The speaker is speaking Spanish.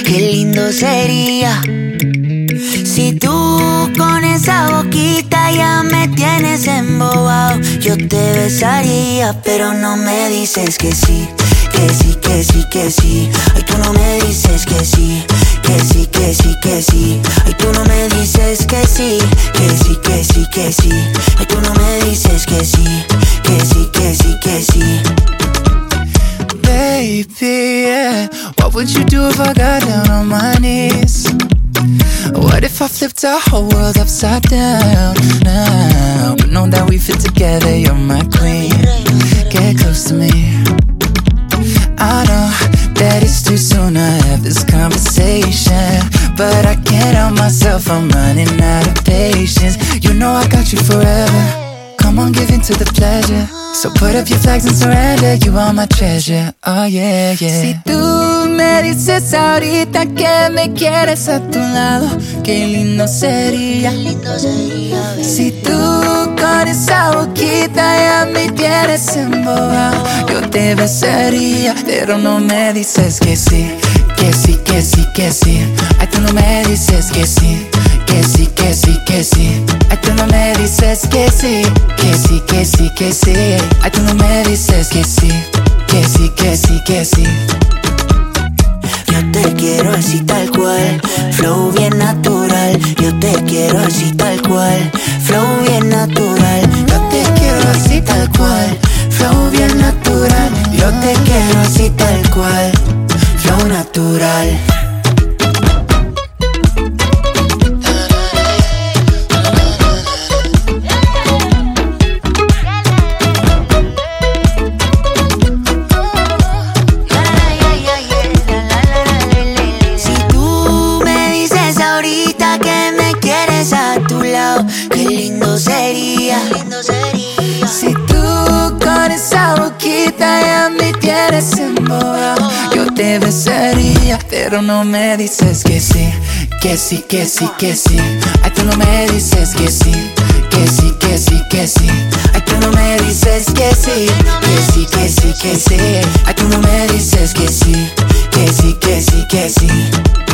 qué lindo sería si tú con esa boquita ya me tienes embobado. Yo te besaría, pero no me dices que sí, que sí, que sí, que sí. Ay, tú no me dices que sí, que sí, que sí, que sí. Ay, tú no me dices que sí, que sí, que sí, que sí. Ay, tú no me dices que sí, que sí, que sí, que sí. Baby, yeah. What would you do if I got down on my knees? What if I flipped our whole world upside down now? But know that we fit together, you're my queen. Get close to me. I know that it's too soon to have this conversation, but I can't help myself, I'm running out of patience. You know I got you forever. Come on, give in to the pleasure. So put up your flags and surrender. You are my treasure, oh yeah, yeah. Si tú me dices ahorita que me quieres a tu lado, qué lindo sería, si tú con esa boquita ya me tienes embobado. Yo te besaría, pero no me dices que sí, que sí, que sí, que sí. Ay, tú no me dices que sí, que sí, que sí, que sí. Ay, tú no me dices que sí, que sí, que sí, que sí. Ay, tú no me dices que sí, que sí, que sí, que sí. Yo te quiero así tal cual, flow bien natural. Yo te quiero así tal cual, flow bien natural. Yo te quiero así tal cual, Flow bien natural. Yo te quiero así tal cual, flow natural. Qué lindo sería, si tú con esa boquita ya me tienes embobado. Yo te besaría, pero no me dices que sí, que sí, que sí, que sí. Ay, tú no me dices que sí, que sí, que sí, que sí. Ay, tú no me dices que sí, que sí, que sí, que sí. Ay, tú no me dices que sí, que sí, que sí, que sí.